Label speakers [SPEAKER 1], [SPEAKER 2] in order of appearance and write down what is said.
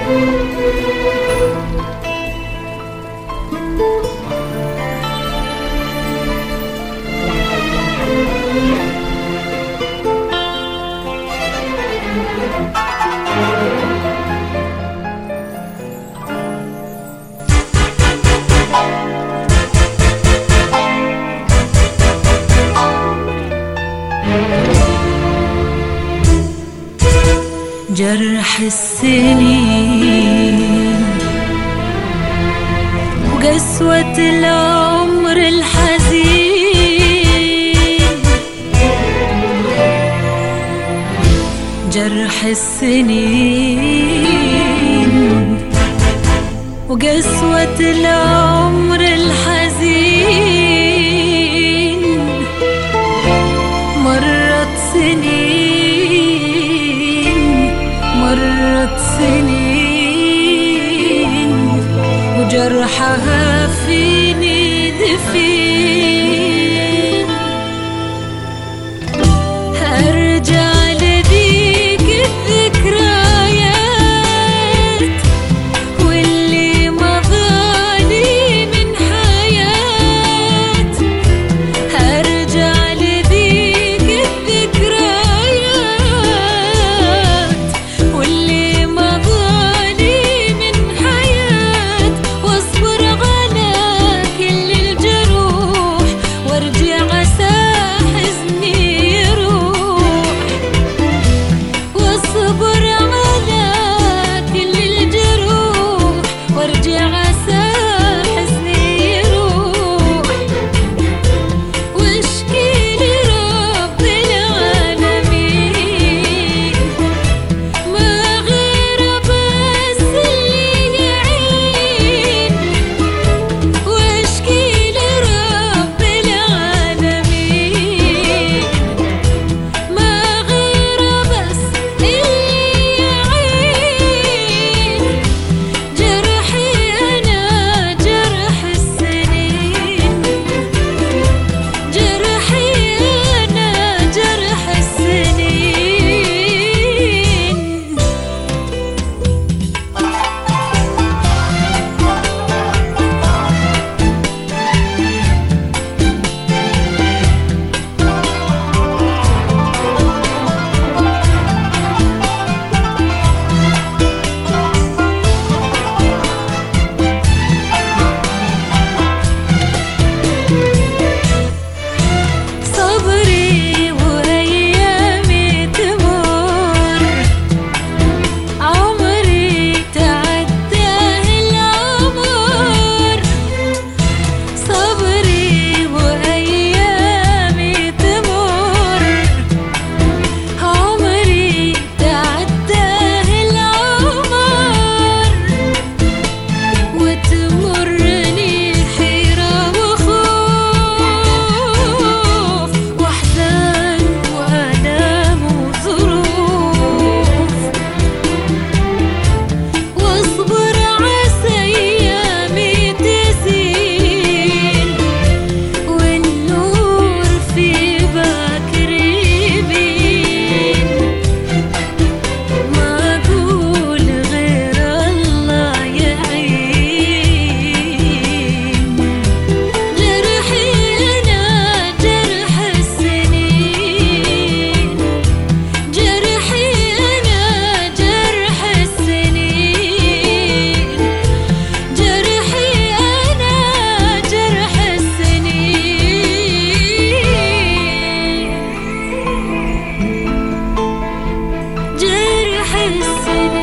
[SPEAKER 1] جرح السنين وقسوة العمر الحزين، جرح السنين وقسوة العمر الحزين، مرت سنين وجرحها فيني دفين. أرجع لذيك الذكريات واللي مضالي من حياة، أرجع لذيك الذكريات واللي مضالي من حياة، واصبر على كل الجروح وارجع عسى حزني يروح، واصبر على كل الجروح وارجع عسى حزني يروح، واشكي لرب العالمين ما غير بس اللي يعين، واشكي لرب العالمين ما غير بس اللي يعين. جرحي أنا جرح السنين، جرحي أنا جرح السنين. صبري وأيامي تمر، عمري تعداه العمر، صبري وأيامي تمر، عمري تعداه العمر، وتمرني حيرة وخوف وأحزان وآلام وظروف، واصبر عسى أيامي تزين والنور في باكر يبين، ما أقول غير الله يعين. جرحي أنا جرح السنين، جرحي أنا جرح السنين، جرحي أنا جرح السنين، جرح السنين.